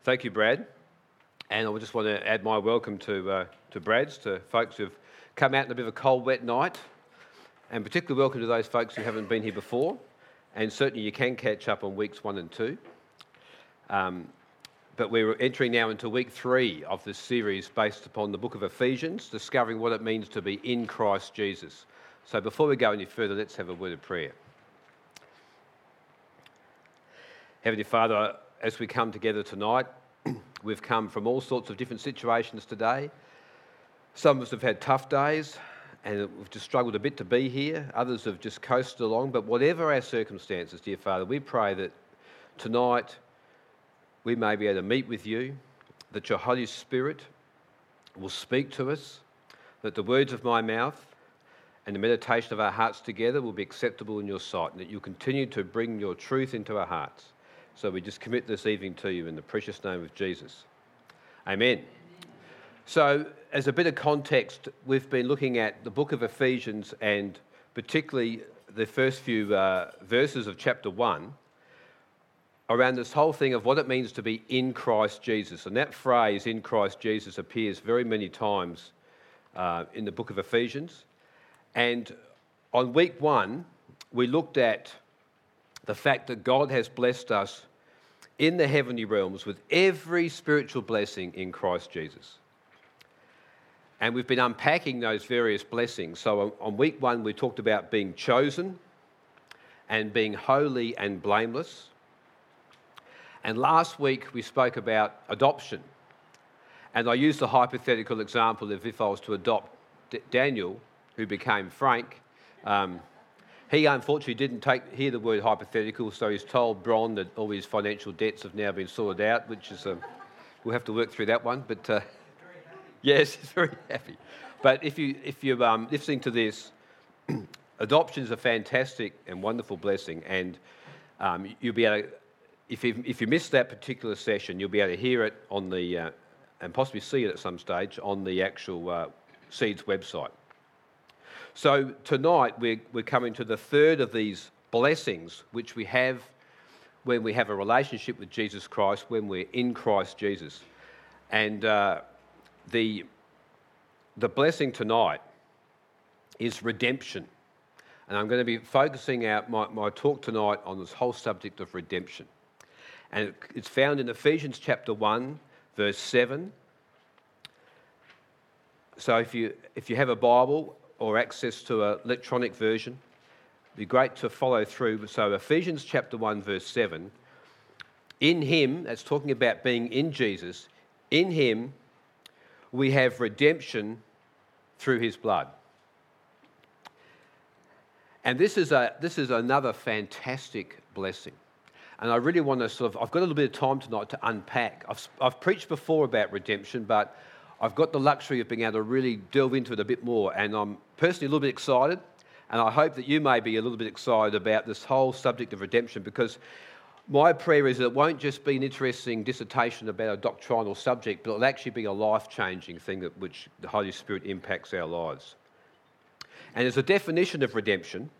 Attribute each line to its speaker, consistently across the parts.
Speaker 1: Thank you, Brad. And I just want to add my welcome to Brad's, to folks who've come out in a bit of a cold, wet night. And particularly welcome to those folks who haven't been here before. And certainly you can catch up on weeks 1 and 2. But we're entering now into week 3 of this series based upon the book of Ephesians, discovering what it means to be in Christ Jesus. So before we go any further, let's have a word of prayer. Heavenly Father, as we come together tonight, we've come from all sorts of different situations today. Some of us have had tough days and we've just struggled a bit to be here. Others have just coasted along. But whatever our circumstances, dear Father, we pray that tonight we may be able to meet with you, that your Holy Spirit will speak to us, that the words of my mouth and the meditation of our hearts together will be acceptable in your sight, and that you'll continue to bring your truth into our hearts. So we just commit this evening to you in the precious name of Jesus. Amen. So, as a bit of context, we've been looking at the book of Ephesians and particularly the first few verses of chapter 1 around this whole thing of what it means to be in Christ Jesus. And that phrase, in Christ Jesus, appears very many times in the book of Ephesians. And on week 1, we looked at the fact that God has blessed us in the heavenly realms with every spiritual blessing in Christ Jesus. And we've been unpacking those various blessings. So on week 1, we talked about being chosen and being holy and blameless. And last week, we spoke about adoption. And I used the hypothetical example of if I was to adopt Daniel, who became Frank. He unfortunately didn't hear the word hypothetical, so he's told Bron that all his financial debts have now been sorted out, which is, we'll have to work through that one. But yes, he's very happy. But if you're listening to this, adoption is a fantastic and wonderful blessing, and you'll be able to, if you missed that particular session, you'll be able to hear it on the and possibly see it at some stage on the actual Seeds website. So tonight we're coming to the third of these blessings which we have when we have a relationship with Jesus Christ, when we're in Christ Jesus. And the blessing tonight is redemption. And I'm going to be focusing out my talk tonight on this whole subject of redemption. And it's found in Ephesians chapter 1, verse 7. So if you have a Bible or access to an electronic version, it'd be great to follow through. So Ephesians chapter 1, verse 7, in him, that's talking about being in Jesus, in him we have redemption through his blood. And this is another fantastic blessing. And I really want to I've got a little bit of time tonight to unpack. I've preached before about redemption, but I've got the luxury of being able to really delve into it a bit more, and I'm personally a little bit excited, and I hope that you may be a little bit excited about this whole subject of redemption, because my prayer is that it won't just be an interesting dissertation about a doctrinal subject, but it'll actually be a life-changing thing which the Holy Spirit impacts our lives. And as a definition of redemption,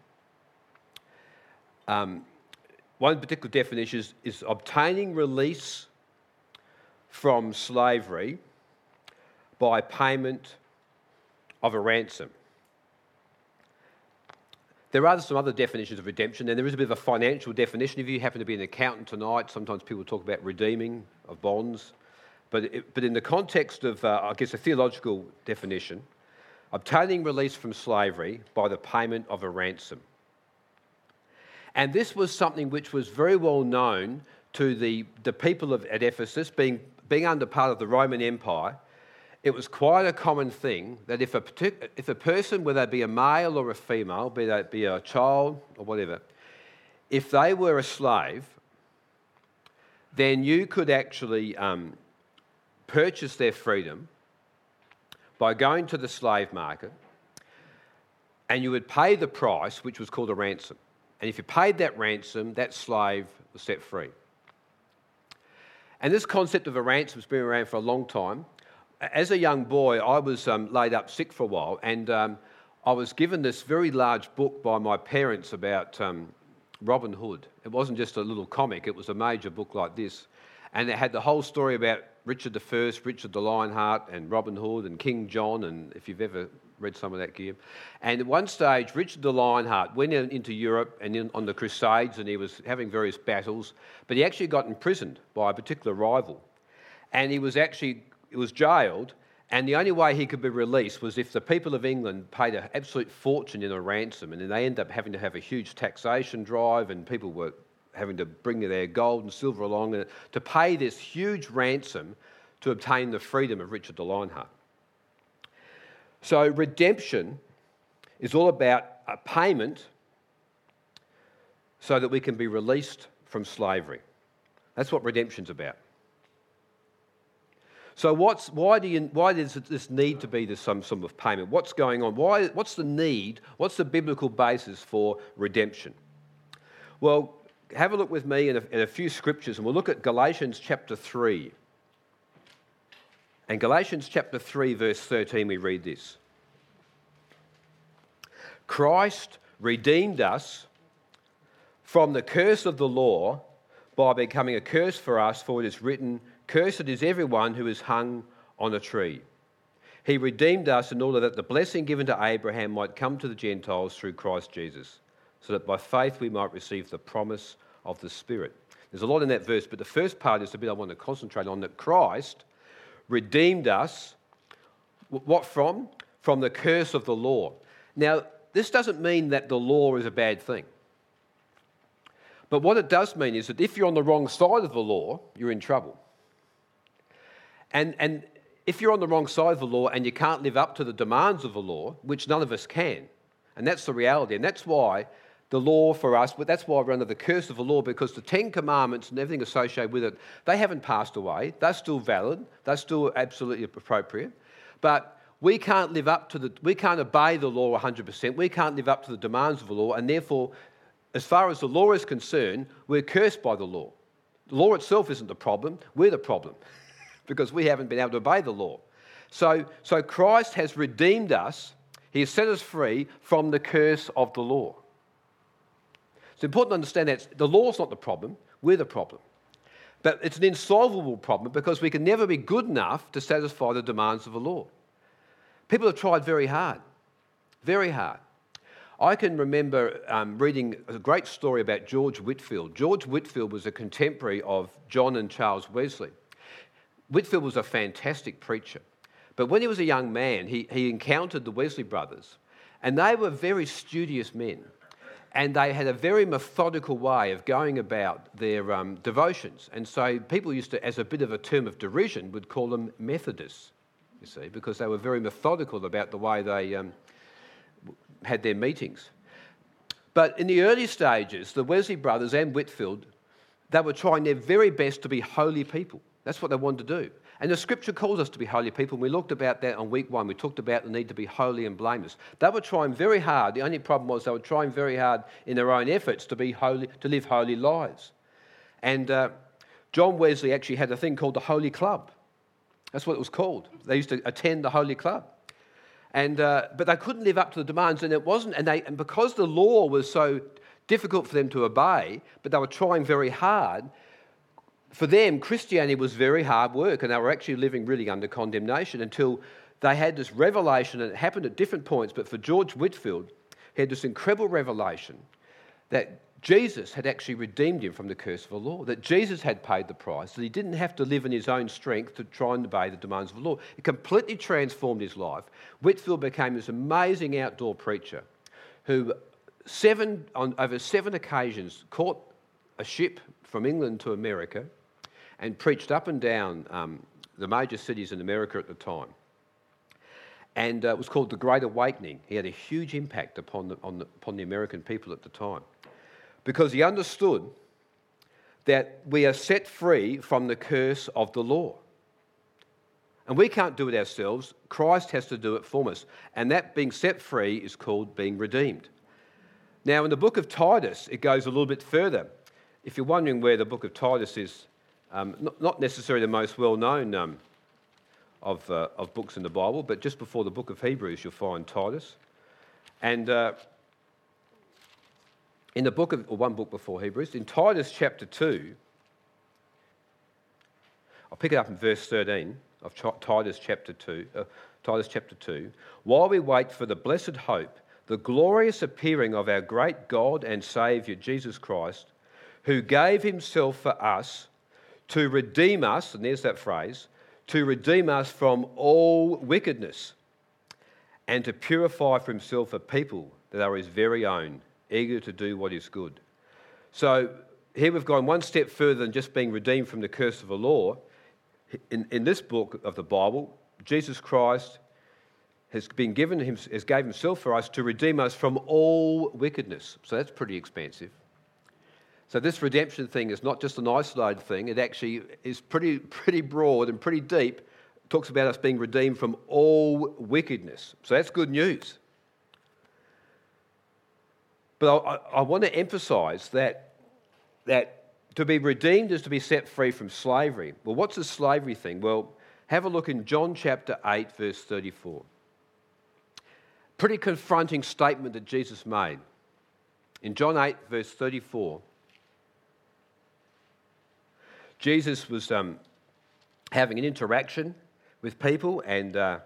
Speaker 1: one particular definition is obtaining release from slavery by payment of a ransom. There are some other definitions of redemption, and there is a bit of a financial definition. If you happen to be an accountant tonight, sometimes people talk about redeeming of bonds. But in the context of, a theological definition, obtaining release from slavery by the payment of a ransom. And this was something which was very well known to the people at Ephesus, being under part of the Roman Empire. It was quite a common thing that if a person, whether it be a male or a female, be that be a child or whatever, if they were a slave, then you could actually purchase their freedom by going to the slave market, and you would pay the price, which was called a ransom. And if you paid that ransom, that slave was set free. And this concept of a ransom has been around for a long time. As a young boy, I was laid up sick for a while, and I was given this very large book by my parents about Robin Hood. It wasn't just a little comic, it was a major book like this. And it had the whole story about Richard I, Richard the Lionheart, and Robin Hood and King John, and if you've ever read some of that, Guillaume. And at one stage, Richard the Lionheart went into Europe and on the Crusades, and he was having various battles, but he actually got imprisoned by a particular rival. And he was jailed, and the only way he could be released was if the people of England paid an absolute fortune in a ransom, and then they ended up having to have a huge taxation drive, and people were having to bring their gold and silver along to pay this huge ransom to obtain the freedom of Richard the Lionheart. So redemption is all about a payment so that we can be released from slavery. That's what redemption's about. So why does this need to be some sort of payment? What's going on? What's the need? What's the biblical basis for redemption? Well, have a look with me in a few scriptures, and we'll look at Galatians chapter 3. And Galatians chapter 3, verse 13, we read this. Christ redeemed us from the curse of the law by becoming a curse for us, for it is written, "Cursed is everyone who is hung on a tree." He redeemed us in order that the blessing given to Abraham might come to the Gentiles through Christ Jesus, so that by faith we might receive the promise of the Spirit. There's a lot in that verse, but the first part is the bit I want to concentrate on, that Christ redeemed us, what from? From the curse of the law. Now, this doesn't mean that the law is a bad thing. But what it does mean is that if you're on the wrong side of the law, you're in trouble. And if you're on the wrong side of the law and you can't live up to the demands of the law, which none of us can, and that's the reality, and that's why the law for us, that's why we're under the curse of the law, because the Ten Commandments and everything associated with it, they haven't passed away. They're still valid. They're still absolutely appropriate. But we can't obey the law 100%. We can't live up to the demands of the law, and therefore, as far as the law is concerned, we're cursed by the law. The law itself isn't the problem. We're the problem because we haven't been able to obey the law. So Christ has redeemed us. He has set us free from the curse of the law. It's important to understand that the law's not the problem, we're the problem. But it's an insolvable problem because we can never be good enough to satisfy the demands of the law. People have tried very hard, very hard. I can remember reading a great story about George Whitefield. George Whitefield was a contemporary of John and Charles Wesley. Whitefield was a fantastic preacher. But when he was a young man, he encountered the Wesley brothers, and they were very studious men. And they had a very methodical way of going about their devotions. And so people used to, as a bit of a term of derision, would call them Methodists, you see, because they were very methodical about the way they had their meetings. But in the early stages, the Wesley brothers and Whitefield, they were trying their very best to be holy people. That's what they wanted to do. And the scripture calls us to be holy people. And we looked about that on week 1. We talked about the need to be holy and blameless. They were trying very hard. The only problem was they were trying very hard in their own efforts to be holy, to live holy lives. And John Wesley actually had a thing called the Holy Club. That's what it was called. They used to attend the Holy Club. And but they couldn't live up to the demands, and it wasn't. And because the law was so difficult for them to obey, but they were trying very hard. For them, Christianity was very hard work, and they were actually living really under condemnation until they had this revelation, and it happened at different points. But for George Whitefield, he had this incredible revelation that Jesus had actually redeemed him from the curse of the law, that Jesus had paid the price, that he didn't have to live in his own strength to try and obey the demands of the law. It completely transformed his life. Whitefield became this amazing outdoor preacher who on over 7 occasions caught a ship from England to America and preached up and down the major cities in America at the time. And it was called the Great Awakening. He had a huge impact upon the American people at the time, because he understood that we are set free from the curse of the law. And we can't do it ourselves. Christ has to do it for us. And that being set free is called being redeemed. Now, in the book of Titus, it goes a little bit further. If you're wondering where the book of Titus is, not necessarily the most well-known of books in the Bible, but just before the book of Hebrews, you'll find Titus. And in the book of, or one book before Hebrews, in Titus chapter 2, I'll pick it up in verse 13 of Titus chapter 2. While we wait for the blessed hope, the glorious appearing of our great God and Saviour Jesus Christ, who gave himself for us to redeem us, and there's that phrase, to redeem us from all wickedness, and to purify for himself a people that are his very own, eager to do what is good. So here we've gone one step further than just being redeemed from the curse of the law. In this book of the Bible, Jesus Christ has gave himself for us to redeem us from all wickedness. So that's pretty expansive. So this redemption thing is not just an isolated thing. It actually is pretty broad and pretty deep. It talks about us being redeemed from all wickedness. So that's good news. But I want to emphasise that to be redeemed is to be set free from slavery. Well, what's the slavery thing? Well, have a look in John chapter 8, verse 34. Pretty confronting statement that Jesus made. In John 8, verse 34, Jesus was having an interaction with people, and I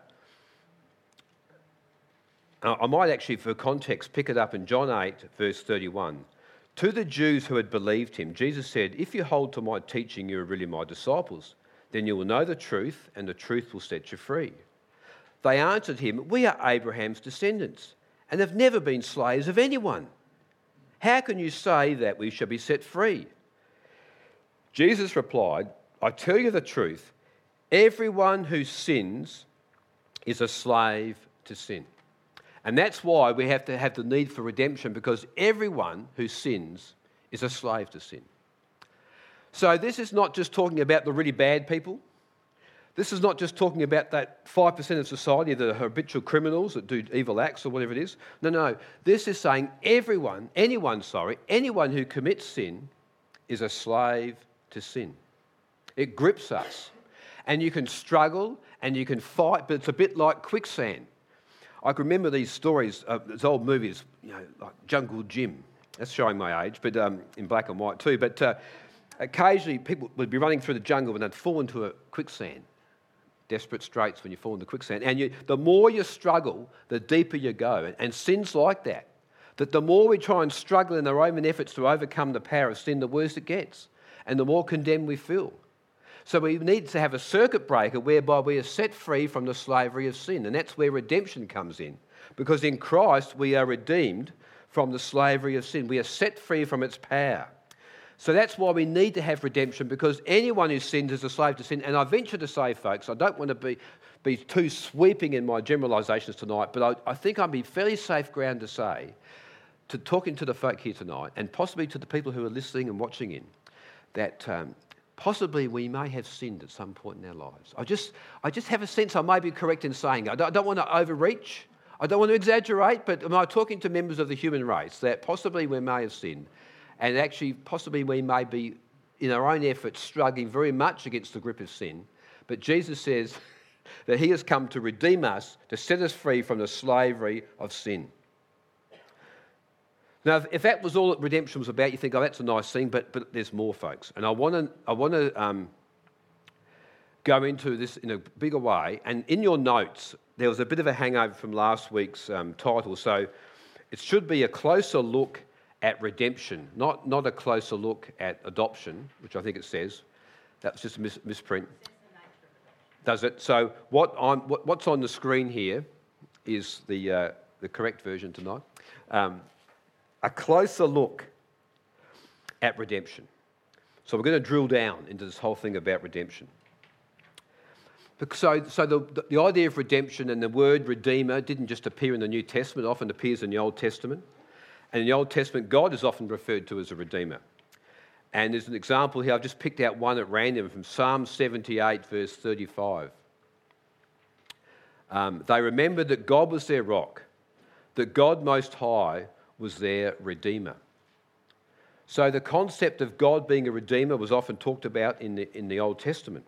Speaker 1: might actually, for context, pick it up in John 8, verse 31. To the Jews who had believed him, Jesus said, "If you hold to my teaching, you are really my disciples. Then you will know the truth, and the truth will set you free." They answered him, "We are Abraham's descendants, and have never been slaves of anyone. How can you say that we shall be set free?" Jesus replied, "I tell you the truth, everyone who sins is a slave to sin." And that's why we have to have the need for redemption, because everyone who sins is a slave to sin. So this is not just talking about the really bad people. This is not just talking about that 5% of society that are habitual criminals that do evil acts or whatever it is. No. This is saying anyone who commits sin is a slave to sin. It grips us. And you can struggle and you can fight, but it's a bit like quicksand. I can remember these stories, these old movies, like Jungle Jim. That's showing my age, but in black and white too. But occasionally people would be running through the jungle and they'd fall into a quicksand. Desperate straits when you fall into quicksand. And the more you struggle, the deeper you go. And sin's like that. That the more we try and struggle in our own efforts to overcome the power of sin, the worse it gets. And the more condemned we feel. So we need to have a circuit breaker whereby we are set free from the slavery of sin. And that's where redemption comes in. Because in Christ we are redeemed from the slavery of sin. We are set free from its power. So that's why we need to have redemption, because anyone who sins is a slave to sin. And I venture to say, folks, I don't want to be too sweeping in my generalisations tonight, but I think I'd be fairly safe ground to say, to talking to the folk here tonight, and possibly to the people who are listening and watching in, that possibly we may have sinned at some point in our lives. I just have a sense I may be correct in saying, I don't want to overreach, I don't want to exaggerate, but am I talking to members of the human race that possibly we may have sinned? And actually, possibly we may be, in our own efforts, struggling very much against the grip of sin. But Jesus says that he has come to redeem us, to set us free from the slavery of sin. Now, if that was all that redemption was about, you think, oh, that's a nice thing, but there's more, folks. And I want to go into this in a bigger way. And in your notes, there was a bit of a hangover from last week's title. So it should be a closer look at redemption, not a closer look at adoption, which I think it says. That was just a misprint. Does it? So what's on the screen here is the correct version tonight. A closer look at redemption. So we're going to drill down into this whole thing about redemption. So the idea of redemption and the word redeemer didn't just appear in the New Testament, it often appears in the Old Testament. And in the Old Testament, God is often referred to as a redeemer. And there's an example here, I've just picked out one at random from Psalm 78, verse 35. They remembered that God was their rock, that God Most High was their redeemer. So the concept of God being a redeemer was often talked about in the Old Testament.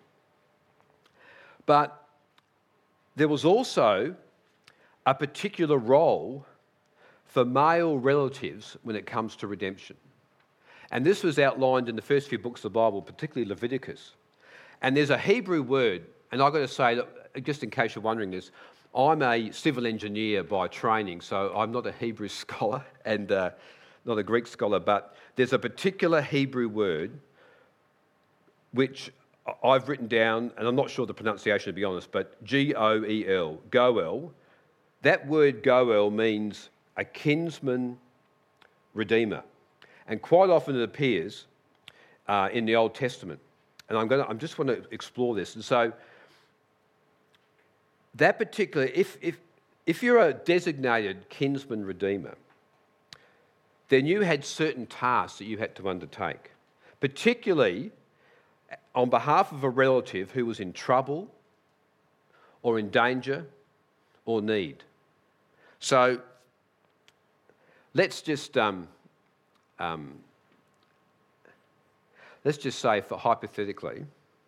Speaker 1: But there was also a particular role for male relatives when it comes to redemption. And this was outlined in the first few books of the Bible, particularly Leviticus. And there's a Hebrew word, and I've got to say, just in case you're wondering this, I'm a civil engineer by training, so I'm not a Hebrew scholar and not a Greek scholar, but there's a particular Hebrew word which I've written down, and I'm not sure the pronunciation to be honest, but G-O-E-L, Goel. That word Goel means a kinsman redeemer. And quite often it appears in the Old Testament. And I'm just want to explore this. And so that particular, if you're a designated kinsman redeemer, then you had certain tasks that you had to undertake, particularly on behalf of a relative who was in trouble or in danger or need. So let's just say, for hypothetically,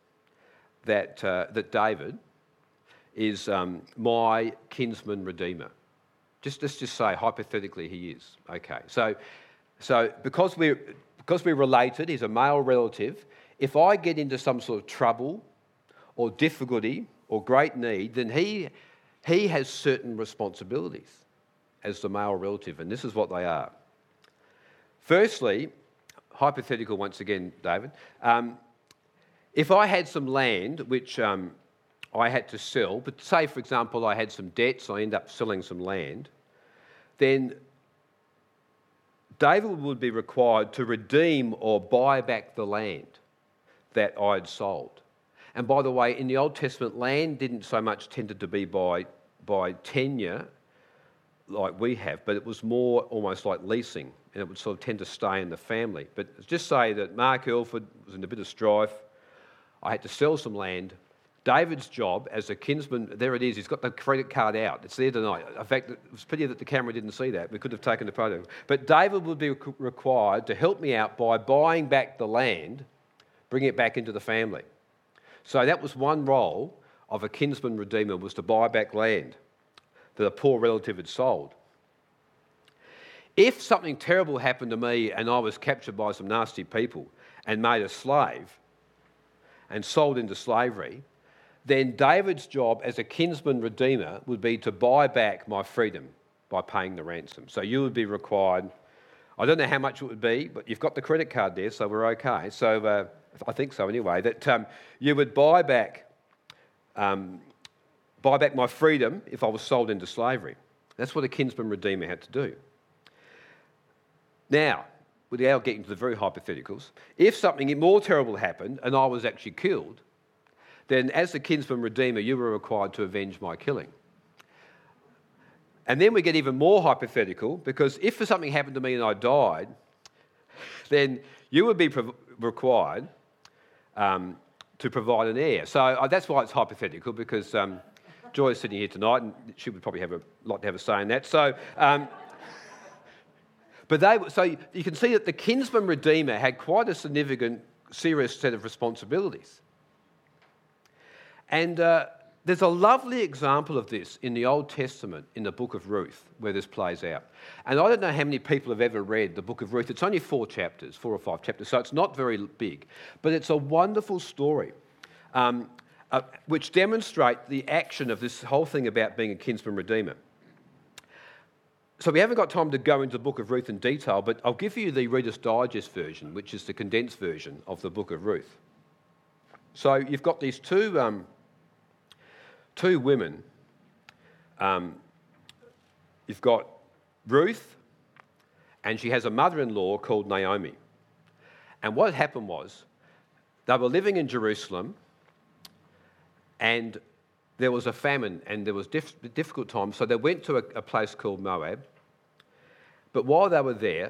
Speaker 1: that David is my kinsman redeemer. Let's just say hypothetically he is. Okay. So because we're related, he's a male relative. If I get into some sort of trouble or difficulty or great need, then he has certain responsibilities as the male relative, and this is what they are. Firstly, hypothetical once again, David, if I had some land which I had to sell, but say, for example, I had some debts, I end up selling some land, then David would be required to redeem or buy back the land that I'd sold. And by the way, in the Old Testament, land didn't so much tended to be by tenure like we have, but it was more almost like leasing, and it would sort of tend to stay in the family. But just say that Mark Elford was in a bit of strife. I had to sell some land. David's job as a kinsman, there it is, he's got the credit card out. It's there tonight. In fact, it was pity that the camera didn't see that. We could have taken the photo. But David would be required to help me out by buying back the land, bringing it back into the family. So that was one role of a kinsman redeemer, was to buy back land that a poor relative had sold. If something terrible happened to me and I was captured by some nasty people and made a slave and sold into slavery, then David's job as a kinsman redeemer would be to buy back my freedom by paying the ransom. So you would be required, I don't know how much it would be, but you've got the credit card there, so we're okay. So I think so anyway, that you would buy back my freedom if I was sold into slavery. That's what a kinsman redeemer had to do. Now, without getting to the very hypotheticals, if something more terrible happened and I was actually killed, then as the kinsman redeemer, you were required to avenge my killing. And then we get even more hypothetical, because if something happened to me and I died, then you would be required to provide an heir. So that's why it's hypothetical, because Joy is sitting here tonight and she would probably have a lot to have a say in that. So you can see that the kinsman redeemer had quite a significant, serious set of responsibilities. And there's a lovely example of this in the Old Testament, in the book of Ruth, where this plays out. And I don't know how many people have ever read the book of Ruth. It's only 4 or 5 chapters, so it's not very big. But it's a wonderful story which demonstrates the action of this whole thing about being a kinsman redeemer. So we haven't got time to go into the book of Ruth in detail, but I'll give you the Reader's Digest version, which is the condensed version of the book of Ruth. So you've got these two women. You've got Ruth, and she has a mother-in-law called Naomi. And what happened was, they were living in Jerusalem, and there was a famine, and there was difficult times, so they went to a place called Moab. But while they were there,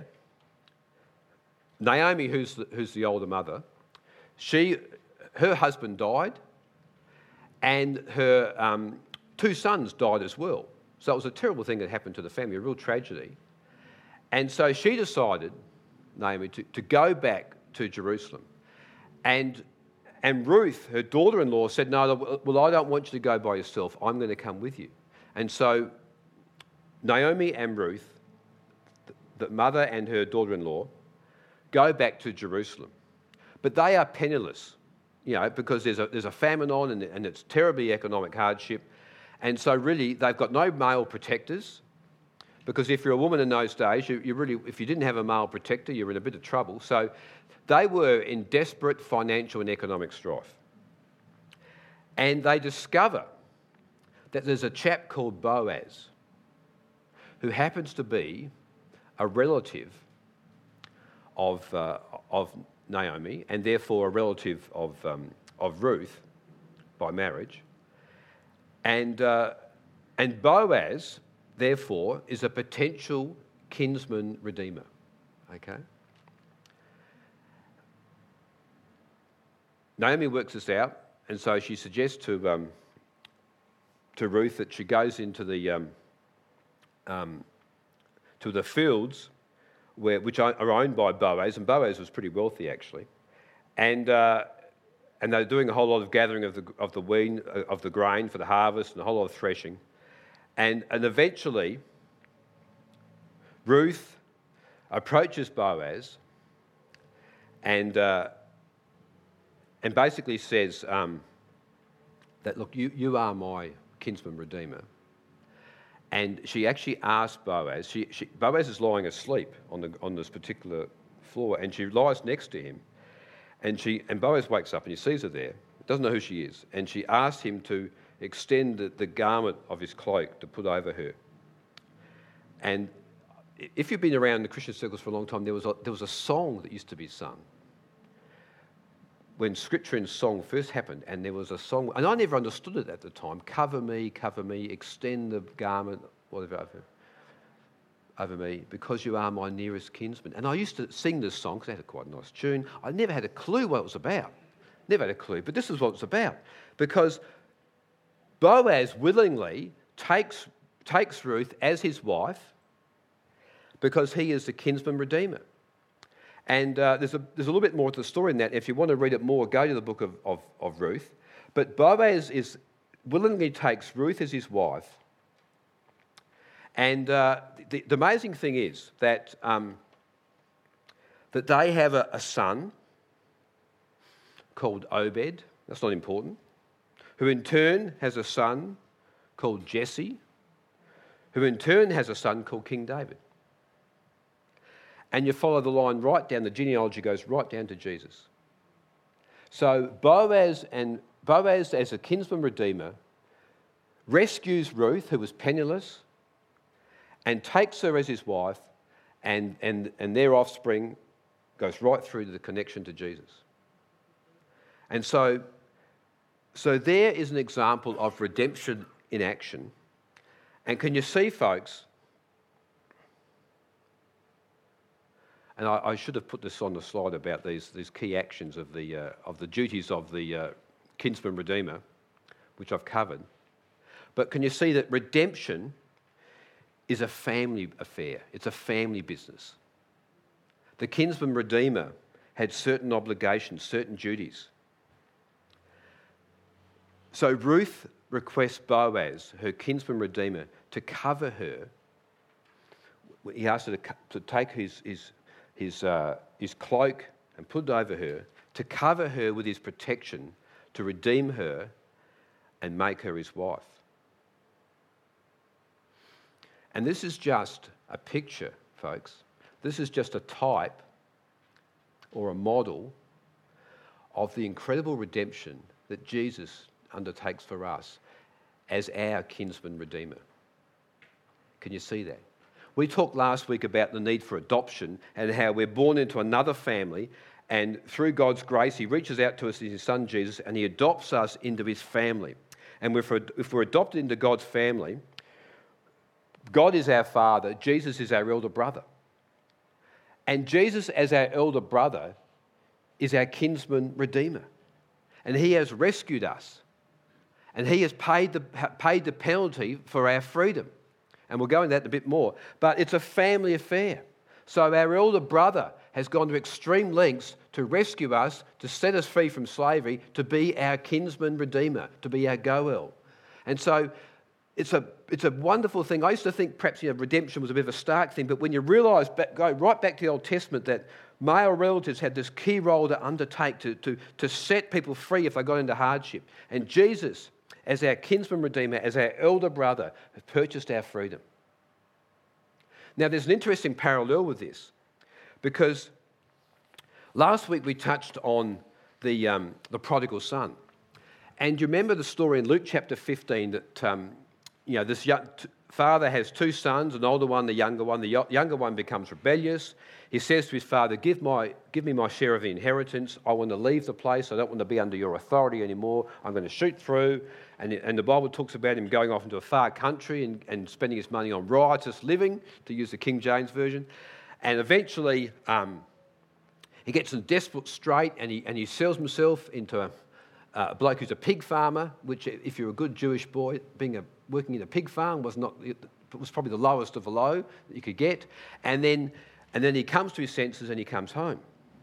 Speaker 1: Naomi, who's the older mother, her husband died, and her 2 sons died as well. So it was a terrible thing that happened to the family, a real tragedy. And so she decided, Naomi, to go back to Jerusalem. And Ruth, her daughter-in-law, said, no, well, I don't want you to go by yourself. I'm going to come with you. And so Naomi and Ruth, the mother and her daughter-in-law, go back to Jerusalem. But they are penniless. because there's a famine on and it's terribly economic hardship. And so really they've got no male protectors, because if you're a woman in those days, you really, if you didn't have a male protector, you're in a bit of trouble. So they were in desperate financial and economic strife. And they discover that there's a chap called Boaz who happens to be a relative of Naomi, and therefore a relative of Ruth by marriage. And Boaz, therefore, is a potential kinsman redeemer. Okay? Naomi works this out, and so she suggests to Ruth that she goes into the fields which are owned by Boaz, and Boaz was pretty wealthy actually, and they're doing a whole lot of gathering of the grain for the harvest and a whole lot of threshing, and eventually Ruth approaches Boaz and basically says that, look, you are my kinsman redeemer. And she actually asked Boaz, Boaz is lying asleep on this particular floor, and she lies next to him. And Boaz wakes up and he sees her there, doesn't know who she is, and she asked him to extend the garment of his cloak to put over her. And if you've been around the Christian circles for a long time, there was a song that used to be sung when Scripture and song first happened, and there was a song, and I never understood it at the time, cover me, extend the garment, whatever, over me, because you are my nearest kinsman. And I used to sing this song, because it had quite a nice tune. I never had a clue what it was about. Never had a clue, but this is what it's about. Because Boaz willingly takes Ruth as his wife, because he is the kinsman redeemer. And there's a little bit more to the story in that. If you want to read it more, go to the book of Ruth. But Boaz willingly takes Ruth as his wife. And the amazing thing is that they have a son called Obed. That's not important. Who in turn has a son called Jesse. Who in turn has a son called King David. And you follow the line right down, the genealogy goes right down to Jesus. So Boaz as a kinsman redeemer rescues Ruth, who was penniless, and takes her as his wife, and their offspring goes right through to the connection to Jesus. And so there is an example of redemption in action. And can you see, folks, and I should have put this on the slide about these key actions of the duties of the kinsman redeemer, which I've covered. But can you see that redemption is a family affair? It's a family business. The kinsman redeemer had certain obligations, certain duties. So Ruth requests Boaz, her kinsman redeemer, to cover her. He asked her to take his cloak and put it over her, to cover her with his protection, to redeem her and make her his wife. And this is just a picture, folks. This is just a type or a model of the incredible redemption that Jesus undertakes for us as our kinsman redeemer. Can you see that? We talked last week about the need for adoption and how we're born into another family, and through God's grace, he reaches out to us in his son Jesus, and he adopts us into his family. And if we're adopted into God's family, God is our father, Jesus is our elder brother. And Jesus, as our elder brother, is our kinsman redeemer. And he has rescued us. And he has paid the penalty for our freedom. And we'll go into that a bit more. But it's a family affair. So our elder brother has gone to extreme lengths to rescue us, to set us free from slavery, to be our kinsman redeemer, to be our Goel. And so it's a wonderful thing. I used to think perhaps redemption was a bit of a stark thing, but when you realise, go right back to the Old Testament, that male relatives had this key role to undertake to set people free if they got into hardship. And Jesus, as our kinsman redeemer, as our elder brother, has purchased our freedom. Now, there's an interesting parallel with this, because last week we touched on the prodigal son. And you remember the story in Luke chapter 15 that this father has two sons, an older one, the younger one. The younger one becomes rebellious. He says to his father, give me my share of the inheritance. I want to leave the place. I don't want to be under your authority anymore. I'm going to shoot through. And the Bible talks about him going off into a far country and spending his money on riotous living, to use the King James Version. And eventually he gets in a desperate strait and he sells himself into a bloke who's a pig farmer, which, if you're a good Jewish boy, working in a pig farm was probably the lowest of the low that you could get. And then he comes to his senses and he comes home.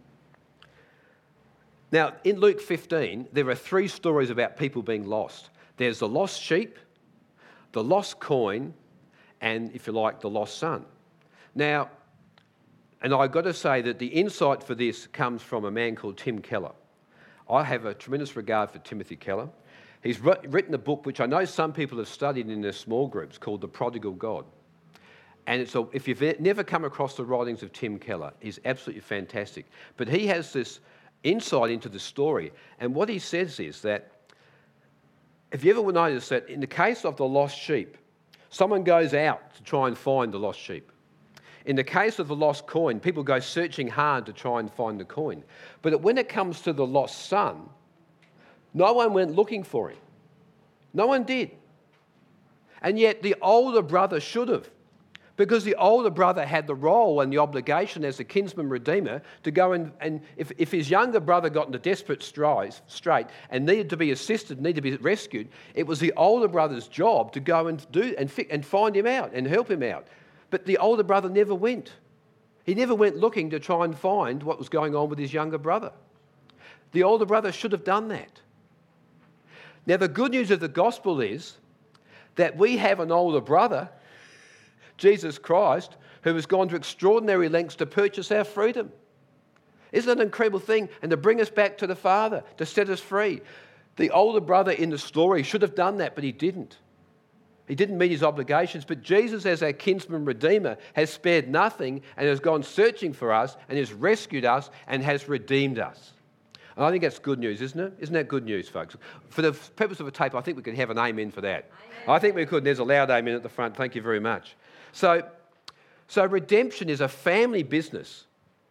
Speaker 1: Now, in Luke 15, there are three stories about people being lost. There's the lost sheep, the lost coin, and, if you like, the lost son. Now, and I've got to say that the insight for this comes from a man called Tim Keller. I have a tremendous regard for Timothy Keller. He's written a book which I know some people have studied in their small groups called The Prodigal God. And if you've never come across the writings of Tim Keller, he's absolutely fantastic. But he has this insight into the story. And what he says is that, have you ever noticed that in the case of the lost sheep, someone goes out to try and find the lost sheep? In the case of the lost coin, people go searching hard to try and find the coin. But when it comes to the lost son, no one went looking for him. No one did. And yet the older brother should have, because the older brother had the role and the obligation as a kinsman redeemer to go and if his younger brother got into desperate strait and needed to be assisted, needed to be rescued, it was the older brother's job to go and find him out and help him out. But the older brother never went. He never went looking to try and find what was going on with his younger brother. The older brother should have done that. Now, the good news of the gospel is that we have an older brother, Jesus Christ, who has gone to extraordinary lengths to purchase our freedom. Isn't it an incredible thing? And to bring us back to the Father, to set us free. The older brother in the story should have done that, but he didn't. He didn't meet his obligations, but Jesus, as our kinsman redeemer, has spared nothing and has gone searching for us and has rescued us and has redeemed us. And I think that's good news, isn't it? Isn't that good news, folks? For the purpose of a tape, I think we could have an amen for that. Amen. I think we could. There's a loud amen at the front. Thank you very much. So redemption is a family business.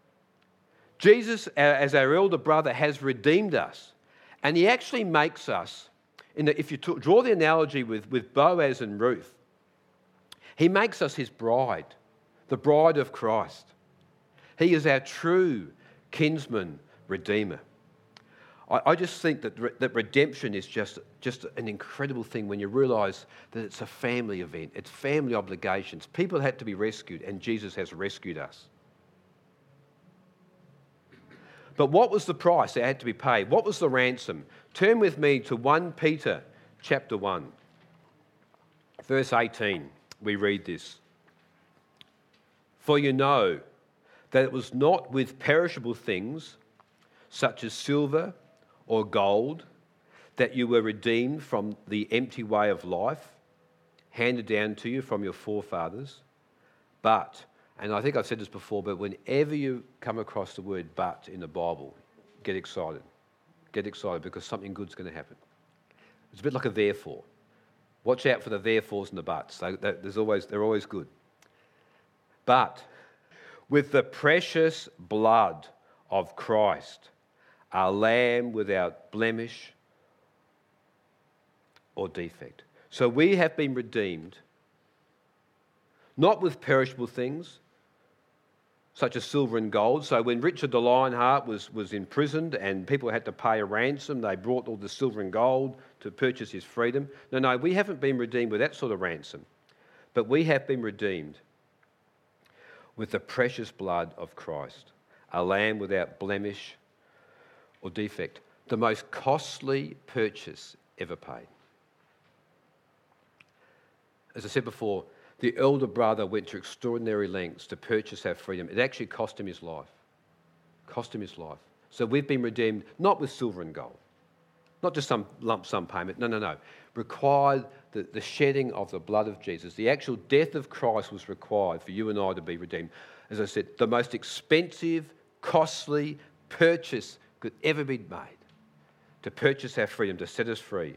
Speaker 1: Jesus, as our elder brother, has redeemed us. And he actually makes us, if you draw the analogy with Boaz and Ruth, he makes us his bride, the bride of Christ. He is our true kinsman redeemer. I just think that redemption is just an incredible thing when you realise that it's a family event. It's family obligations. People had to be rescued, and Jesus has rescued us. But what was the price that had to be paid? What was the ransom? Turn with me to 1 Peter chapter 1, verse 18. We read this. For you know that it was not with perishable things, such as silver or gold, that you were redeemed from the empty way of life handed down to you from your forefathers, but, and I think I've said this before, but whenever you come across the word but in the Bible, get excited. Get excited because something good's going to happen. It's a bit like a therefore. Watch out for the therefores and the buts. They're always good. But with the precious blood of Christ, a lamb without blemish or defect. So we have been redeemed, not with perishable things, such as silver and gold. So when Richard the Lionheart was imprisoned and people had to pay a ransom, they brought all the silver and gold to purchase his freedom. No, we haven't been redeemed with that sort of ransom. But we have been redeemed with the precious blood of Christ, a lamb without blemish or defect, the most costly purchase ever paid. As I said before, the elder brother went to extraordinary lengths to purchase our freedom. It actually cost him his life. Cost him his life. So we've been redeemed not with silver and gold, not just some lump sum payment. No. Required the shedding of the blood of Jesus. The actual death of Christ was required for you and I to be redeemed. As I said, the most expensive, costly purchase could ever be made to purchase our freedom, to set us free.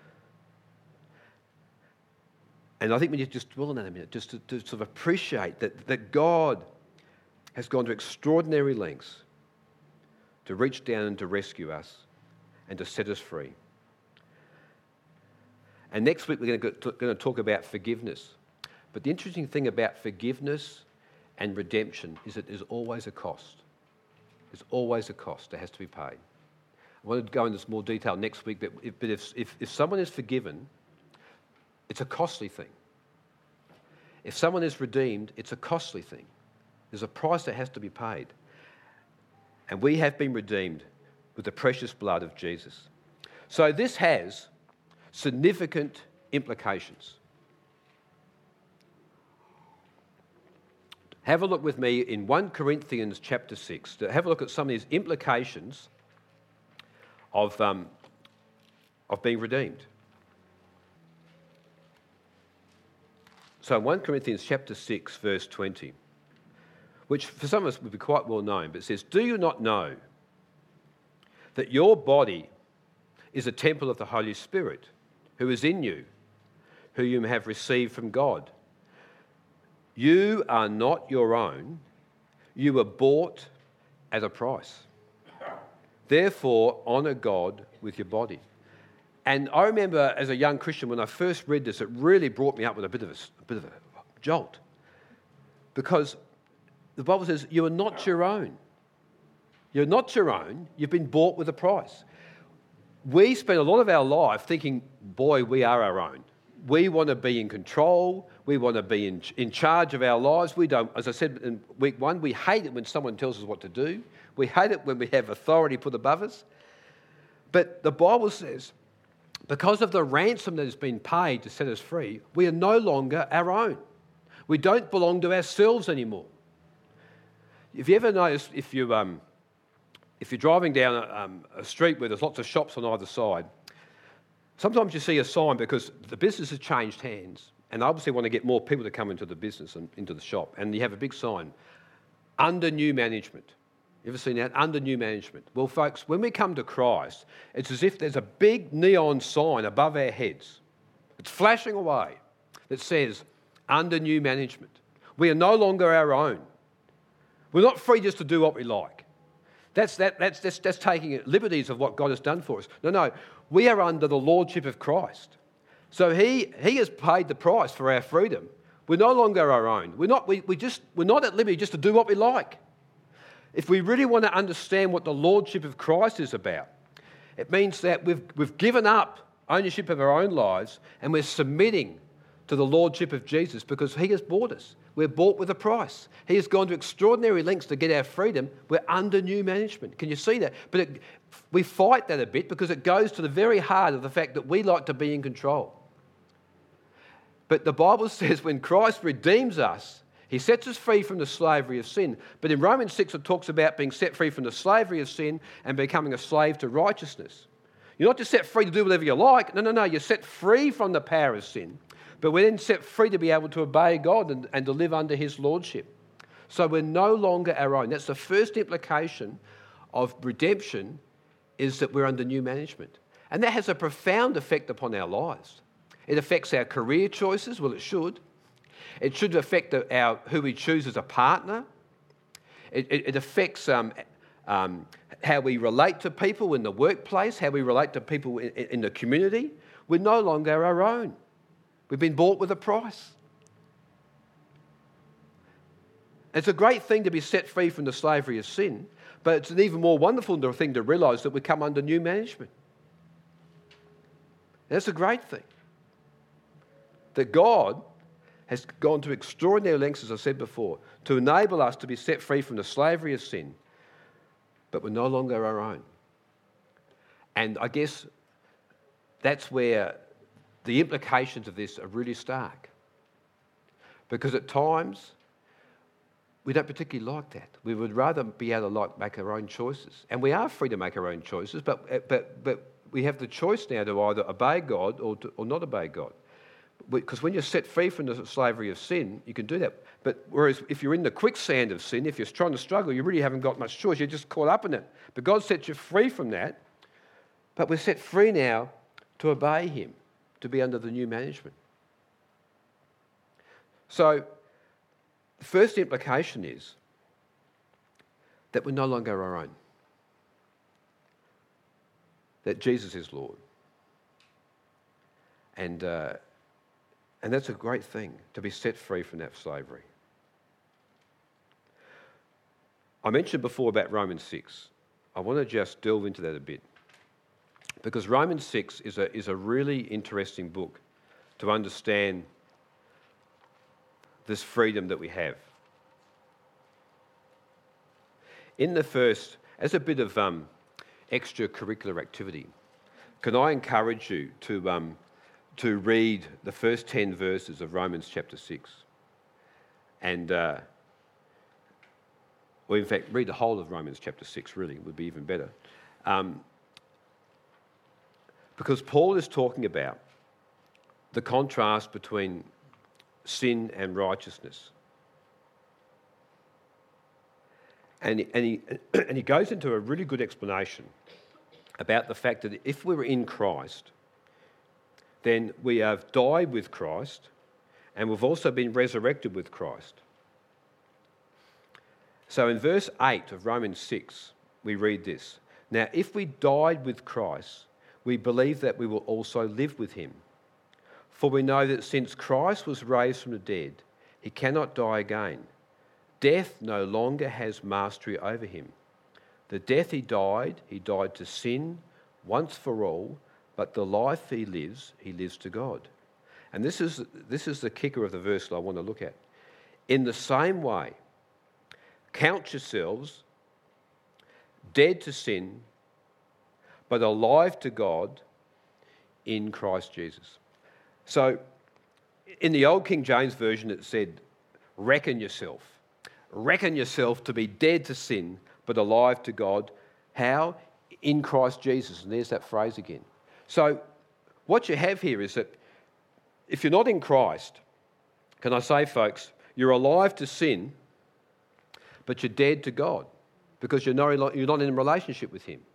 Speaker 1: And I think we need to just dwell on that a minute, just to sort of appreciate that God has gone to extraordinary lengths to reach down and to rescue us and to set us free. And next week we're going to talk about forgiveness. But the interesting thing about forgiveness and redemption is that there's always a cost. There's always a cost that has to be paid. I want to go into more detail next week, but if someone is forgiven, it's a costly thing. If someone is redeemed, it's a costly thing. There's a price that has to be paid. And we have been redeemed with the precious blood of Jesus. So this has significant implications. Have a look with me in 1 Corinthians chapter 6. To have a look at some of these implications of being redeemed. So 1 Corinthians chapter 6, verse 20, which for some of us would be quite well known, but it says, "Do you not know that your body is a temple of the Holy Spirit, who is in you, who you have received from God? You are not your own. You were bought at a price. Therefore, honour God with your body." And I remember as a young Christian, when I first read this, it really brought me up with a bit of a jolt. Because the Bible says, you are not your own. You're not your own. You've been bought with a price. We spend a lot of our life thinking, boy, we are our own. We want to be in control. We want to be in charge of our lives. We don't, as I said in week 1, we hate it when someone tells us what to do. We hate it when we have authority put above us. But the Bible says, because of the ransom that has been paid to set us free, we are no longer our own. We don't belong to ourselves anymore. If you ever noticed, if you're driving down a street where there's lots of shops on either side, sometimes you see a sign because the business has changed hands, and they obviously want to get more people to come into the business and into the shop, and you have a big sign, under new management. You ever seen that? Under new management. Well, folks, when we come to Christ, it's as if there's a big neon sign above our heads. It's flashing away that says, under new management. We are no longer our own. We're not free just to do what we like. That's taking liberties of what God has done for us. No. We are under the lordship of Christ. So He has paid the price for our freedom. We're no longer our own. We're not at liberty just to do what we like. If we really want to understand what the lordship of Christ is about, it means that we've given up ownership of our own lives and we're submitting to the lordship of Jesus because He has bought us. We're bought with a price. He has gone to extraordinary lengths to get our freedom. We're under new management. Can you see that? But we fight that a bit because it goes to the very heart of the fact that we like to be in control. But the Bible says when Christ redeems us, He sets us free from the slavery of sin. But in Romans 6, it talks about being set free from the slavery of sin and becoming a slave to righteousness. You're not just set free to do whatever you like. No. You're set free from the power of sin. But we're then set free to be able to obey God and to live under His lordship. So we're no longer our own. That's the first implication of redemption, is that we're under new management. And that has a profound effect upon our lives. It affects our career choices. Well, it should. It should affect who we choose as a partner. It affects how we relate to people in the workplace, how we relate to people in the community. We're no longer our own. We've been bought with a price. It's a great thing to be set free from the slavery of sin, but it's an even more wonderful thing to realise that we come under new management. That's a great thing. That God has gone to extraordinary lengths, as I said before, to enable us to be set free from the slavery of sin, but we're no longer our own. And I guess that's where the implications of this are really stark. Because at times, we don't particularly like that. We would rather be able to make our own choices. And we are free to make our own choices, but we have the choice now to either obey God or not obey God. Because when you're set free from the slavery of sin, you can do that. But whereas if you're in the quicksand of sin, if you're trying to struggle, you really haven't got much choice. You're just caught up in it. But God sets you free from that. But we're set free now to obey him, to be under the new management. So the first implication is that we're no longer our own. That Jesus is Lord. And that's a great thing, to be set free from that slavery. I mentioned before about Romans 6. I want to just delve into that a bit. Because Romans 6 is a really interesting book to understand this freedom that we have. In the first, as a bit of extracurricular activity, can I encourage you to read the first 10 verses of Romans chapter 6? And, well, in fact, read the whole of Romans chapter 6, really, would be even better. Because Paul is talking about the contrast between sin and righteousness. And he goes into a really good explanation about the fact that if we were in Christ, then we have died with Christ and we've also been resurrected with Christ. So in verse 8 of Romans 6, we read this. Now, if we died with Christ, we believe that we will also live with him. For we know that since Christ was raised from the dead, he cannot die again. Death no longer has mastery over him. The death he died to sin once for all, but the life he lives to God. And this is the kicker of the verse that I want to look at. In the same way, count yourselves dead to sin, but alive to God in Christ Jesus. So, in the old King James Version it said, reckon yourself. Reckon yourself to be dead to sin, but alive to God. How? In Christ Jesus. And there's that phrase again. So, what you have here is that if you're not in Christ, can I say, folks, you're alive to sin, but you're dead to God because you're not in a relationship with him.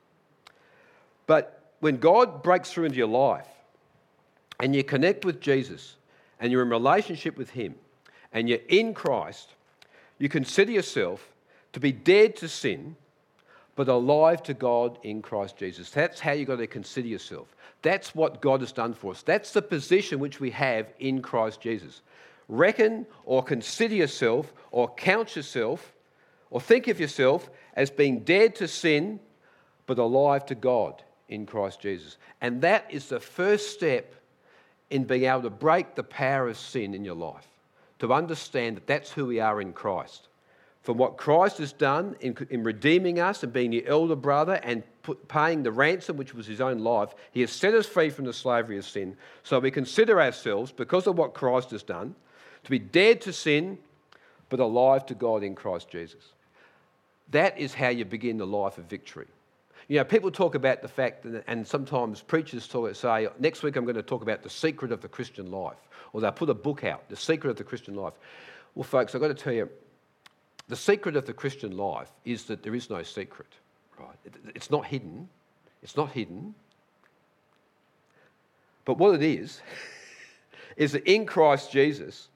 Speaker 1: But when God breaks through into your life and you connect with Jesus and you're in relationship with him and you're in Christ, you consider yourself to be dead to sin, but alive to God in Christ Jesus. That's how you've got to consider yourself. That's what God has done for us. That's the position which we have in Christ Jesus. Reckon or consider yourself or count yourself or think of yourself as being dead to sin, but alive to God in Christ Jesus. And that is the first step in being able to break the power of sin in your life. To understand that that's who we are in Christ. From what Christ has done in redeeming us and being the elder brother and paying the ransom, which was his own life, he has set us free from the slavery of sin. So we consider ourselves, because of what Christ has done, to be dead to sin, but alive to God in Christ Jesus. That is how you begin the life of victory. You know, people talk about the fact, and sometimes preachers say, next week I'm going to talk about the secret of the Christian life. Or they'll put a book out, The Secret of the Christian Life. Well, folks, I've got to tell you, the secret of the Christian life is that there is no secret. Right? It's not hidden. It's not hidden. But what it is that in Christ Jesus,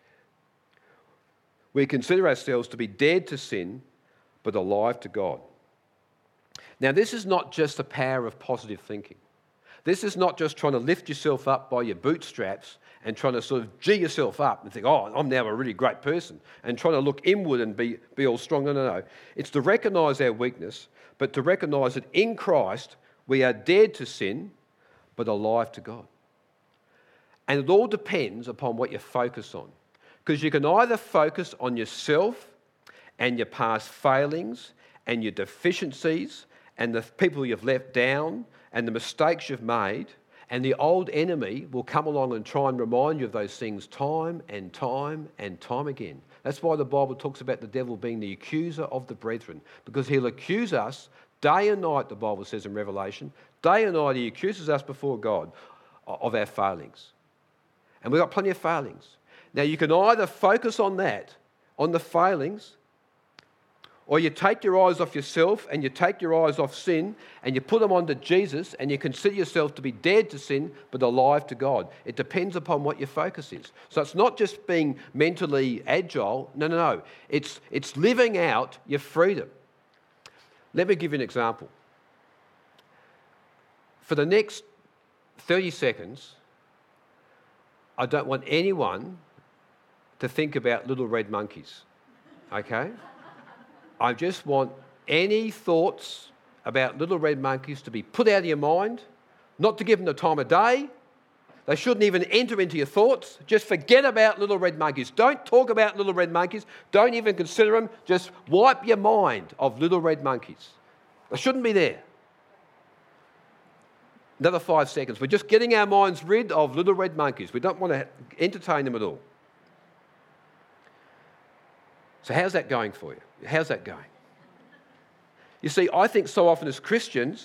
Speaker 1: we consider ourselves to be dead to sin, but alive to God. Now, this is not just the power of positive thinking. This is not just trying to lift yourself up by your bootstraps and trying to sort of G yourself up and think, oh, I'm now a really great person, and trying to look inward and be all strong. No. It's to recognise our weakness, but to recognise that in Christ we are dead to sin, but alive to God. And it all depends upon what you focus on. Because you can either focus on yourself and your past failings and your deficiencies and the people you've left down and the mistakes you've made, And the old enemy will come along and try and remind you of those things time and time and time again. That's why the Bible talks about the devil being the accuser of the brethren, because he'll accuse us day and night, the Bible says in Revelation. Day and night he accuses us before God of our failings. And we've got plenty of failings. Now you can either focus on that, on the failings, or you take your eyes off yourself and you take your eyes off sin and you put them onto Jesus and you consider yourself to be dead to sin but alive to God. It depends upon what your focus is. So it's not just being mentally agile. No. It's living out your freedom. Let me give you an example. For the next 30 seconds, I don't want anyone to think about little red monkeys, okay? I just want any thoughts about little red monkeys to be put out of your mind, not to give them the time of day. They shouldn't even enter into your thoughts. Just forget about little red monkeys. Don't talk about little red monkeys. Don't even consider them. Just wipe your mind of little red monkeys. They shouldn't be there. Another 5 seconds. We're just getting our minds rid of little red monkeys. We don't want to entertain them at all. So how's that going for you? How's that going? You see, I think so often as Christians,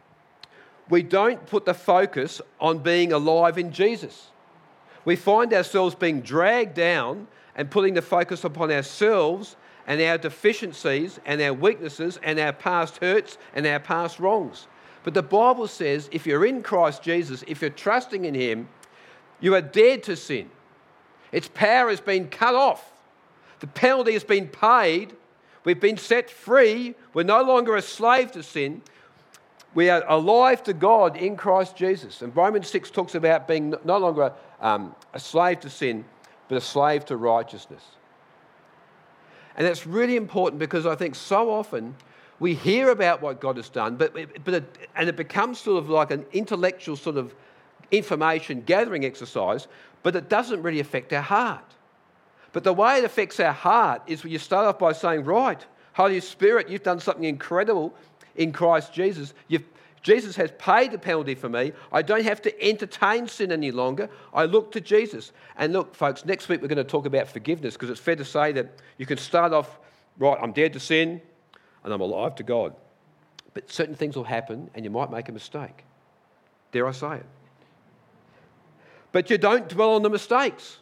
Speaker 1: we don't put the focus on being alive in Jesus. We find ourselves being dragged down and putting the focus upon ourselves and our deficiencies and our weaknesses and our past hurts and our past wrongs. But the Bible says if you're in Christ Jesus, if you're trusting in Him, you are dead to sin. Its power has been cut off. The penalty has been paid. We've been set free. We're no longer a slave to sin. We are alive to God in Christ Jesus. And Romans 6 talks about being no longer a slave to sin, but a slave to righteousness. And that's really important because I think so often we hear about what God has done, but it becomes sort of like an intellectual sort of information gathering exercise, but it doesn't really affect our heart. But the way it affects our heart is when you start off by saying, right, Holy Spirit, you've done something incredible in Christ Jesus. Jesus has paid the penalty for me. I don't have to entertain sin any longer. I look to Jesus. And look, folks, next week we're going to talk about forgiveness because it's fair to say that you can start off, right, I'm dead to sin and I'm alive to God. But certain things will happen and you might make a mistake. Dare I say it? But you don't dwell on the mistakes.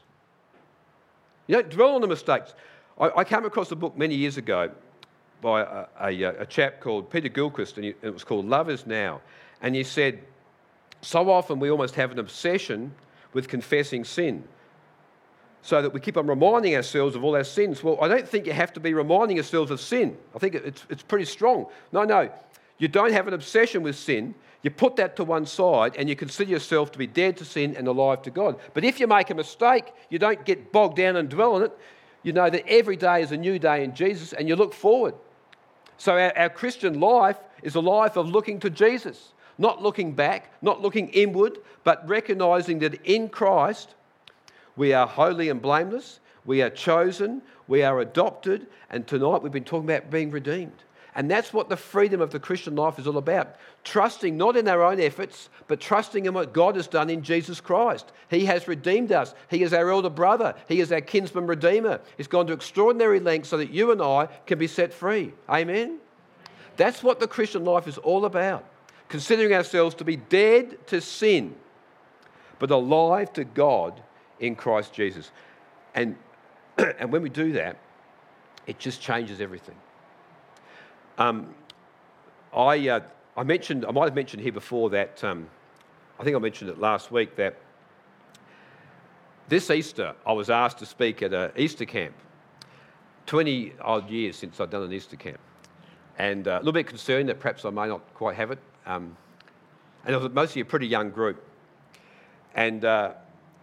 Speaker 1: You don't dwell on the mistakes. I came across a book many years ago by a chap called Peter Gilchrist, and it was called Love Is Now. And he said, so often we almost have an obsession with confessing sin, so that we keep on reminding ourselves of all our sins. Well, I don't think you have to be reminding yourselves of sin. I think it's pretty strong. No, you don't have an obsession with sin. You put that to one side and you consider yourself to be dead to sin and alive to God. But if you make a mistake, you don't get bogged down and dwell on it. You know that every day is a new day in Jesus and you look forward. So our Christian life is a life of looking to Jesus, not looking back, not looking inward, but recognising that in Christ we are holy and blameless, we are chosen, we are adopted, and tonight we've been talking about being redeemed. And that's what the freedom of the Christian life is all about. Trusting not in our own efforts, but trusting in what God has done in Jesus Christ. He has redeemed us. He is our elder brother. He is our kinsman redeemer. He's gone to extraordinary lengths so that you and I can be set free. Amen? That's what the Christian life is all about. Considering ourselves to be dead to sin, but alive to God in Christ Jesus. And when we do that, it just changes everything. I might have mentioned here before that, I think I mentioned it last week, that this Easter I was asked to speak at an Easter camp. 20 odd years since I'd done an Easter camp. And a little bit concerned that perhaps I may not quite have it. And it was mostly a pretty young group. And of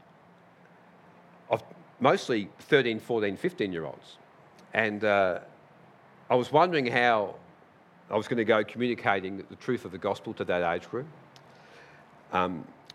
Speaker 1: mostly 13, 14, 15-year-olds. And I was wondering how I was going to go communicating the truth of the gospel to that age group. I'll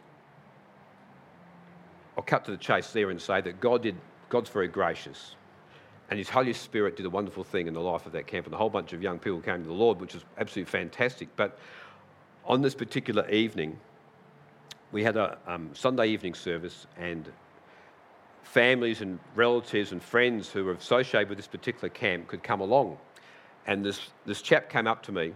Speaker 1: cut to the chase there and say that God's very gracious. And His Holy Spirit did a wonderful thing in the life of that camp. And a whole bunch of young people came to the Lord, which is absolutely fantastic. But on this particular evening, we had a Sunday evening service, and families and relatives and friends who were associated with this particular camp could come along. And this chap came up to me,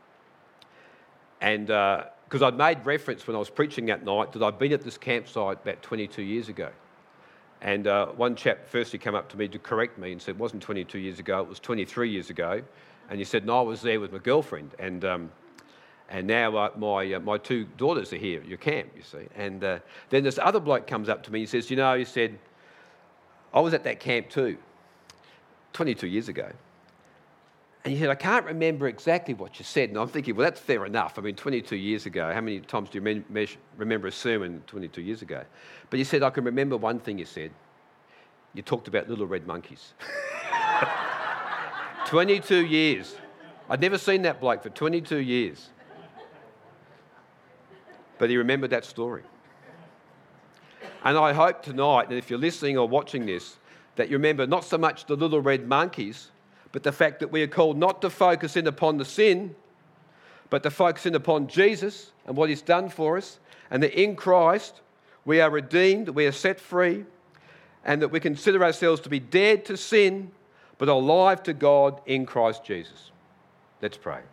Speaker 1: and because I'd made reference when I was preaching that night that I'd been at this campsite about 22 years ago. And one chap firstly came up to me to correct me and said, it wasn't 22 years ago, it was 23 years ago. And he said, no, I was there with my girlfriend. And now my two daughters are here at your camp, you see. And then this other bloke comes up to me and says, he said, I was at that camp too, 22 years ago. And he said, I can't remember exactly what you said. And I'm thinking, well, that's fair enough. I mean, 22 years ago, how many times do you remember a sermon 22 years ago? But he said, I can remember one thing you said. You talked about little red monkeys. 22 years. I'd never seen that bloke for 22 years. But he remembered that story. And I hope tonight, that if you're listening or watching this, that you remember not so much the little red monkeys, but the fact that we are called not to focus in upon the sin, but to focus in upon Jesus and what he's done for us, and that in Christ we are redeemed, we are set free, and that we consider ourselves to be dead to sin, but alive to God in Christ Jesus. Let's pray.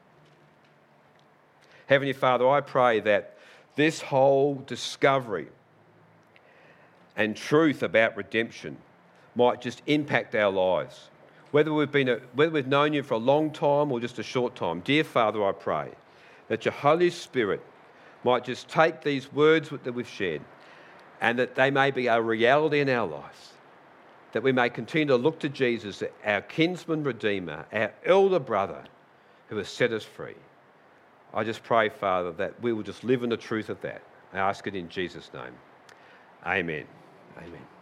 Speaker 1: Heavenly Father, I pray that this whole discovery and truth about redemption might just impact our lives. Whether we've known you for a long time or just a short time, dear Father, I pray that your Holy Spirit might just take these words that we've shared and that they may be a reality in our lives, that we may continue to look to Jesus, our kinsman redeemer, our elder brother who has set us free. I just pray, Father, that we will just live in the truth of that. I ask it in Jesus' name. Amen. Amen.